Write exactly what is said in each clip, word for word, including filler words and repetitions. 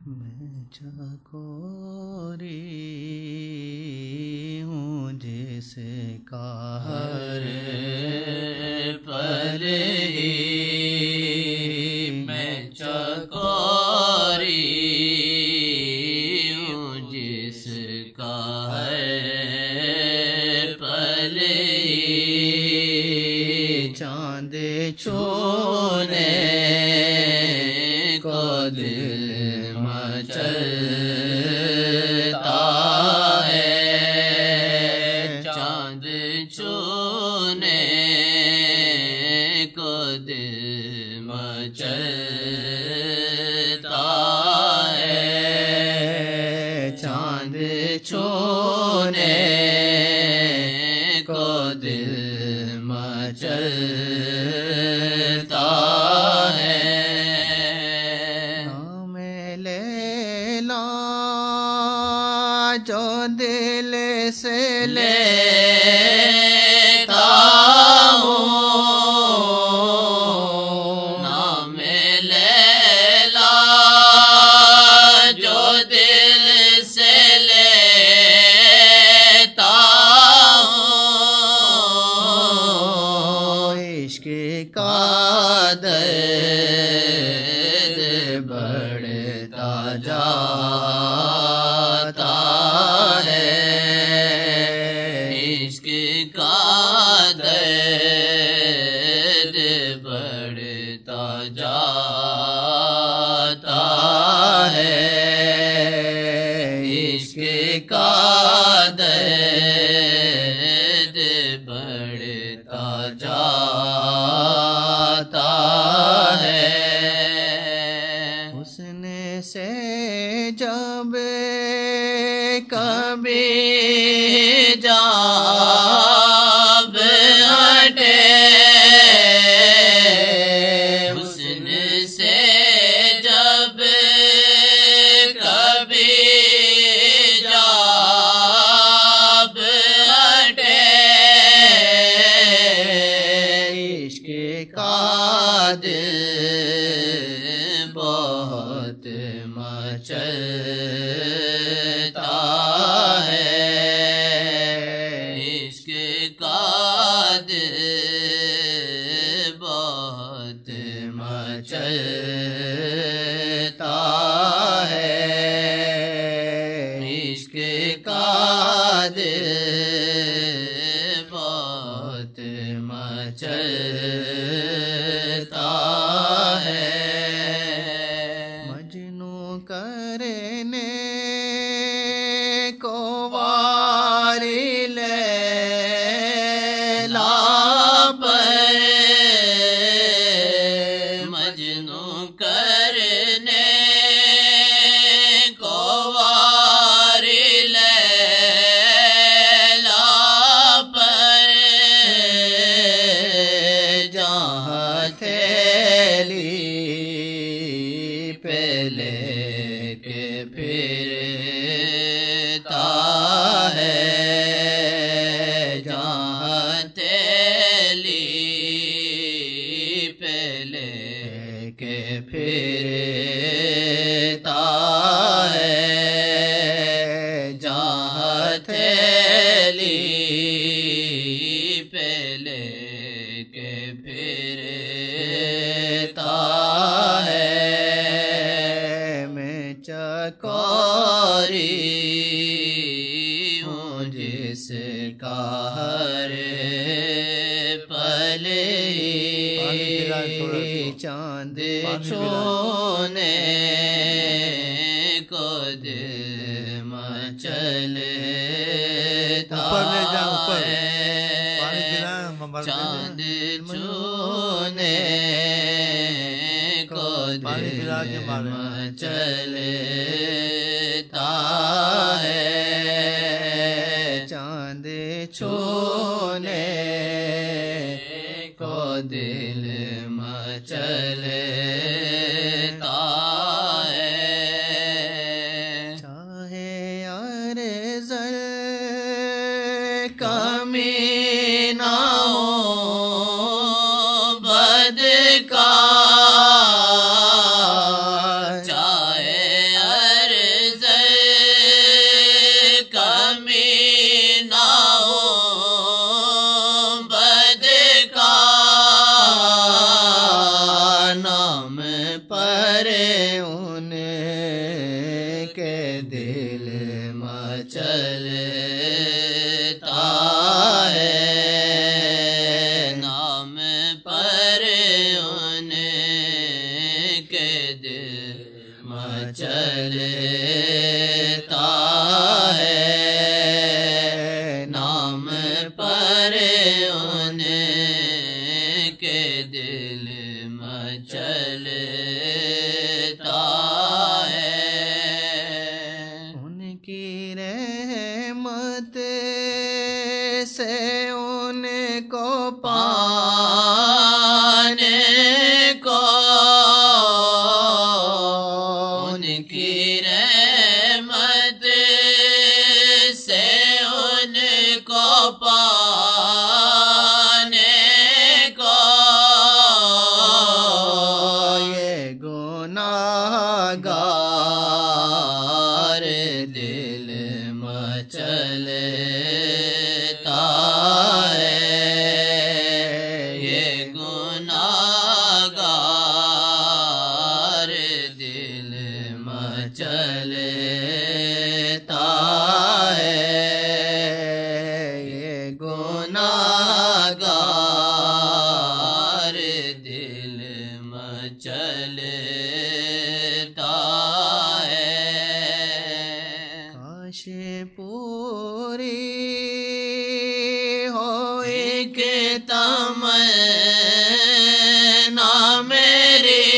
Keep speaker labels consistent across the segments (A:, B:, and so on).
A: میں چکوری ہوں جس کا ہر
B: پل ہی میں چکوری ہوں جس کا ہر پل ہی
A: چاند چھونے
B: کو دل مچلتا ہے، چاند چھونے کو دل مچلتا ہے،
A: چاند چھونے
B: کو دل مچلتا ہے۔
A: نام لیلا جو دل سے
B: لیتا ہوں، نام لیلا جو دل سے لیتا ہوں،
A: عشق کا
B: درد بڑھتا جاتا ہے، عشق کا درد بڑھتا جاتا ہے، عشق کا درد بڑھتا جاتا ہے۔
A: حسن سے جب کبھی
B: جاب ہٹے، حسن سے جب کبھی جاب ہٹے،
A: عشق کا
B: دل بہت مچلتا ہے، عشق کا دل بہت مچلتا ہے، عشق کا دل بہت مچلتا ہے۔
A: مجنو کرنے کو واری لیلا
B: پر مجنو کرنے کو واری لیلا پر،
A: جہاں تھیلی پہ لے کے پھرتا ہے،
B: جہاں تیلی پہ لے کے پھرتا ہے، جہاں تیلی پہ لے کے پھرتا ہے،
A: میں چکوری
B: ہوں جس کا ہر پل ہی
A: چاند
B: چھونے کو دل مچلتا ہے، چاند چھونے کو دل مچلتا ہے،
A: چاند چھونے
B: کو دل مچلتا ہے،
A: چاہے ارزل کمی نہ ہو بدکار،
B: چاہے
A: کے دل
B: مچلتا ہے نام پر ان کے دل مچلتا ہے نام پر ان کے دل مچلتا ہے
A: ان کی رحمت سے ان کو
B: پانے کو ان کی رحمت سے ان کو پانے کو
A: یہ گناہ گار
B: دل مچلتا ہے یہ گناہ گار دل مچلتا ہے یہ گناہ گار دل مچلتا ہے
A: کاش پوری ہو ایک
B: تمنا میری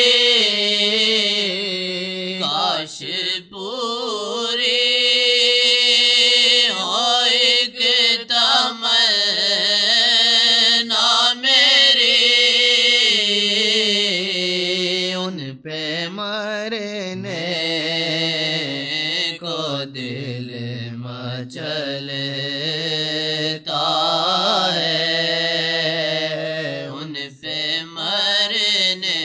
B: کاش پوری ہو ایک تمنا میری
A: ان پہ مرنے
B: کو دل مچلتا ہے ان پہ مرنے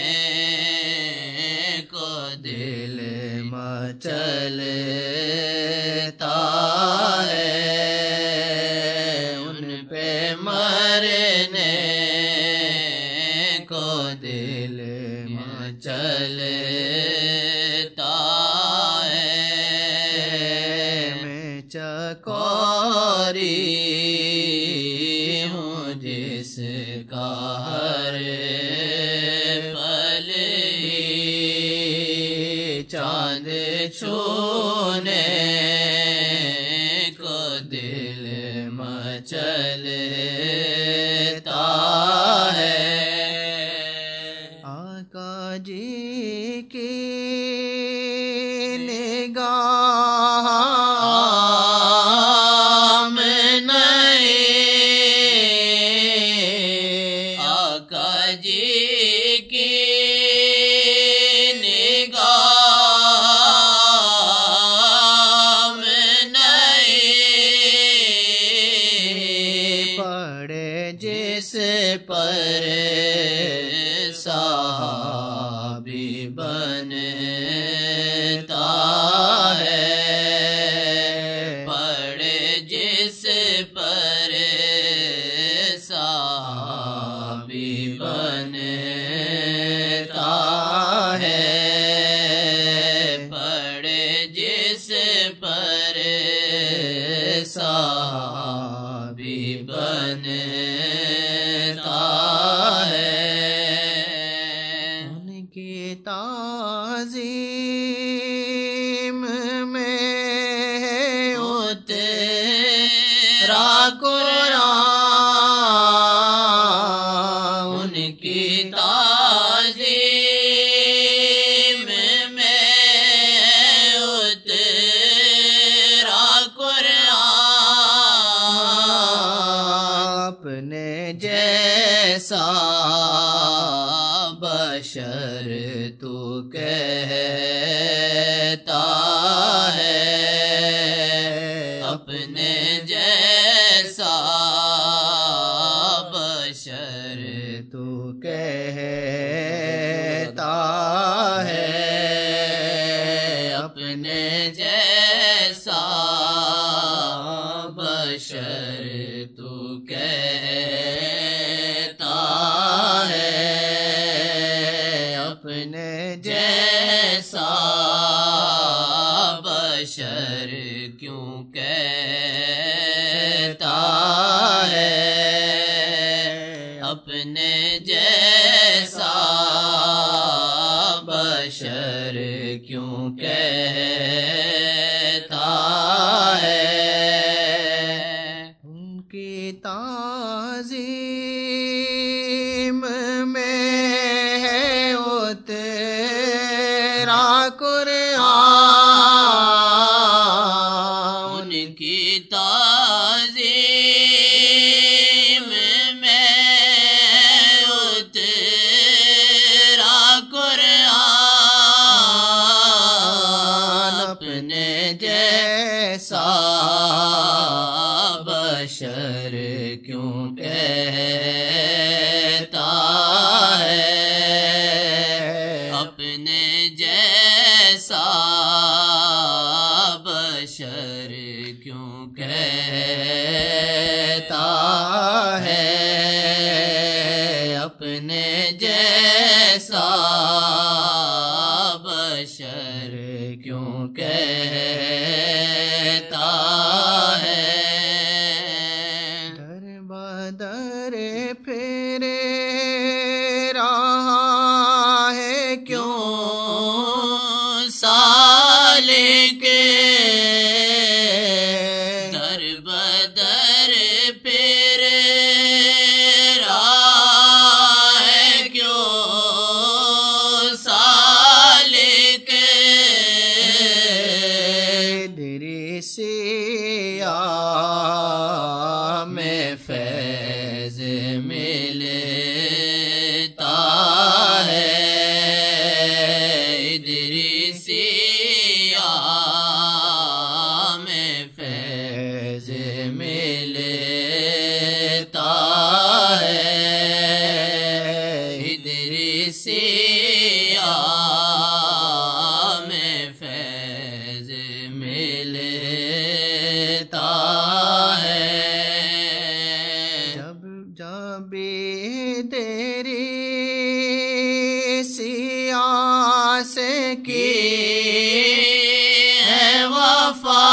B: کو دل مچلتا ہے ان پہ مرنے کو دل مچلتا ہے
A: میں چکوری
B: ہوں جس کا ہر پل ہی چاند چھونے کو دل مچلتا ہے
A: آقا جی کی نگاہ
B: عام نہیں آقا جی کی نگاہ میں نہیں
A: پڑے جس
B: پر صحابی بنتا ہے پڑے جس پر صحابی بنتا ہے پڑے جس پر صحابی بنتا ہے
A: ان کی تعظیم میں
B: اترا قرآن ان کی تعظیم میں اترا قرآن
A: اپنے جیسا
B: بشر تو کہتا ہے اپنے جیسا بشر
A: تو کہتا ہے
B: اپنے جیسا بشر تو کہتا ہے اپنے جیسا کہتا ہے
A: ان کی تعظیم میں ہے اترا قرآن
B: ان کی تعظیم میں اترا قرآن اپنے جیسا بشر کیوں کہتا ہے اپنے جیسا بشر کیوں کہتا ہے اپنے جیسا بشر کیوں کہتا ہے
A: در بدر پھرے رہا ہے کیوں
B: سالک در بدر پھر رہا ہے کیوں سالک
A: ادریسیہ میں فیض ملتا ہے
B: ادریسیہ میں فیض ملتا ہے ادریسیہ میں فیض ملتا ہے
A: جب جب تیری سیاست کی
B: ہے وفا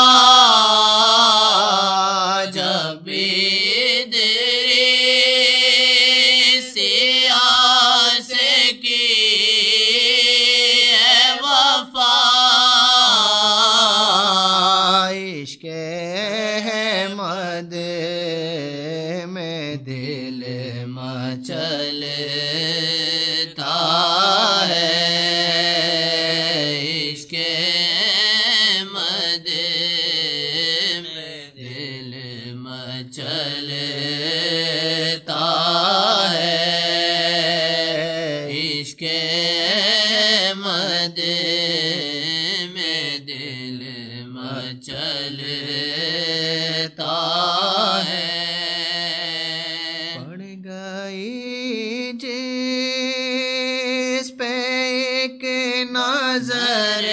B: جب ادریسیہ کی ہے وفا
A: عشق احمد میں دل مچلتا ہے
B: عشق احمد میں دل مچلتا ہے عشق احمد میں دل مچلتا ہے
A: پڑ گئی جس پہ ایک نظر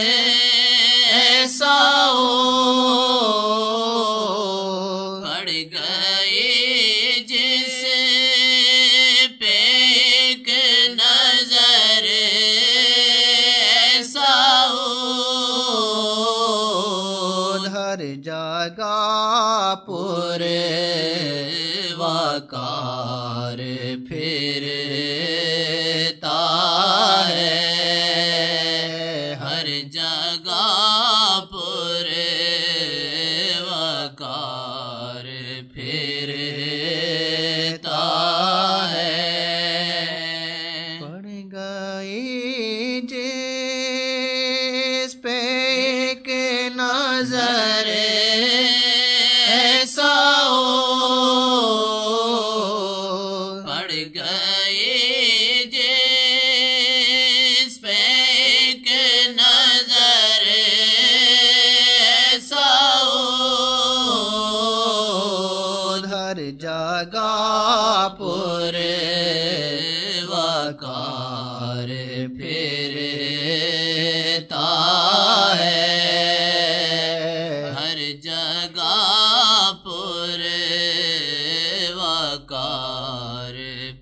B: ایسا ہو پڑ گئی جس پہ ایک نظر ایسا ہو
A: ہر جگہ پر
B: وقار پھرتا ہے ہر جگہ پر وقار پھرتا ہے
A: پڑ گئی جس پہ ایک نظر ایسا ہو
B: پڑ گئی جس پہ ایک نظر ایسا ہو
A: ہر جگہ پر
B: وقار پھرتا ہے ہر جگہ پر وقار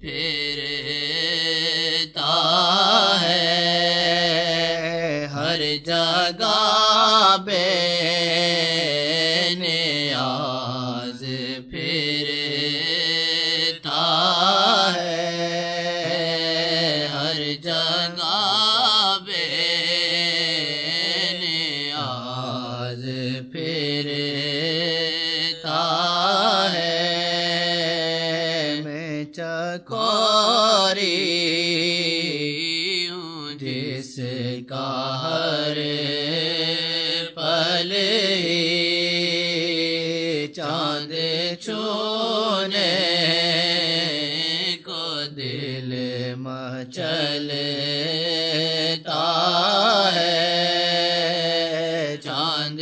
B: پھرتا ہے
A: ہر جگہ بے نیاز پھرتا ہے
B: ہر جگہ بے
A: چھونے کو دل مچلتا ہے، چاند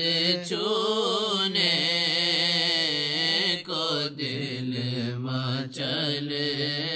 A: چھونے کو دل مچلتا